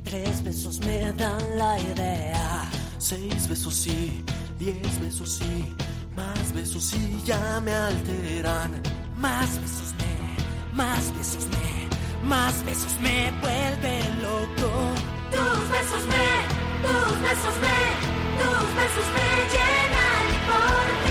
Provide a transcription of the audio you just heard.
3 besos me dan la idea. 6 besos sí, 10 besos sí, más besos sí ya me alteran. Más besos me vuelven loco. Tus besos me llenan por ti.